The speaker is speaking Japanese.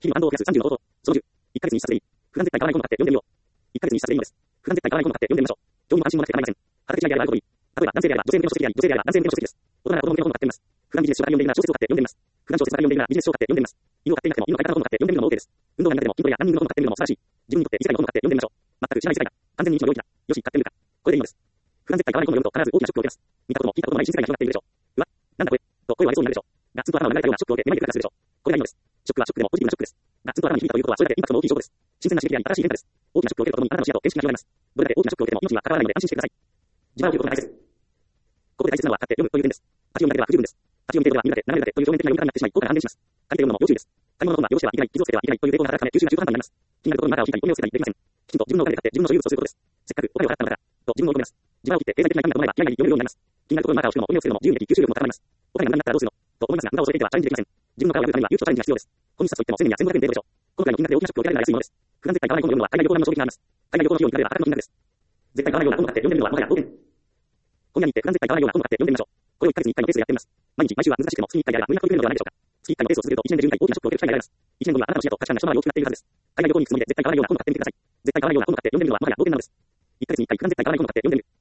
日々を増やす30の方法。その10。1ヶ月に1冊でいい。不安絶対買わない本を買って読んでみよう。1ヶ月に1冊でいいのです。不安絶対買わない本を買って読んでみましょう。情にも安心もなくて構いません。腹口違いであればあることいい。例えば男性であれば女性向けの書籍であり、女性であれば男性向けの書籍です。大人なら子供向けの本を買ってみます。不安ビジネス書から読んでいるなら小説を買って読んでみます。不安小説から読んでいるならビジネス書を買って読んでみます。犬を飼っていなくても犬の飼い方の本を買って読んでみるのも OK です。運動が苦手でも筋トレやランニングの本を買ってみるのも素晴らしい。自分にとって理解の本を買って読んでみましょう。全く知らない世界だ。完全に未知の領域だ。よし、買ってみるか。これでいいのです。不安絶対買わない本を読むと必ず大きなショックを受けます。見たことも聞いたこともない新世界が広がっているでしょう。うわ、なんだこれ。と声を上げそうになるでしょう。ガッツンと頭を流れたようなショックを受け、めまいてくるかするでしょう。これがいいのです。ショックはショックでもポジティブなショックです。ガッツンと頭に響いたということはそれだけインパクトの大きい証拠です。新鮮な刺激であり新しい変化です。大きなショックを受けるとともにあなたの視野と見識が広がります。どれだけ大きなショックを受けても命には関わらないので安心してください。自腹を切ることが大切。ここで大切なのは買って読むという点です。立ち読みだけでは不十分です。立ち読み程度は見るだけ、流れるだけという表面的な読み方になってしまい、効果が半減します。借りて読むのも要注意です。借り物の本は汚してはいけない、傷をつけてはいけないという抵抗が働くため優秀な中途半端になります。気になるところにマーカーを引いたり、ゴミを捨てたりできません。きちんと自分のお金で買って自分の所有物をすることです。せっかくお金を払ったのだから、と自分を追い込みます。自腹を切って経済的な痛みが伴えば、嫌いなり読めるようになります。気になるところにマーカーを引くのも、ゴミを捨てるのも自由にでき、吸収力も高まります。お金が無駄になったらどうするのと思いますが、無駄を恐れていてはチャレンジできません。自分の顔を破るためには勇気とチャレンジが必要です。コンサスといっても1000円や1500円で出るでしょう。今回の金額で大きなショックを受けられるなら安いものです。普段絶対買わない本を読むのは海外旅行並みの衝撃があります。海外旅行の費用に比べれば破格の金額です。絶対買わないような本を買って読んでみるのはもはや冒険。今夜に行って普段絶対買わないような本を買って読んでみましょう。これを1ヶ月に1回のペースでやってみます。毎日毎週は難しくても月に1回やれば無理なく取れるのではないでしょうか。月1回のペースを続けると1年で12回大きなショックを受ける機会があります。1年後にはあなたの視野と価値観が一回り大きくなっているはずです。海外旅行に行くつもりで絶対買わないような本を買ってみてください。絶対買わないような本を買って読んでみるのはもはや冒険なのです。1ヶ月に1回普段絶対買わない本を買って読んでみる。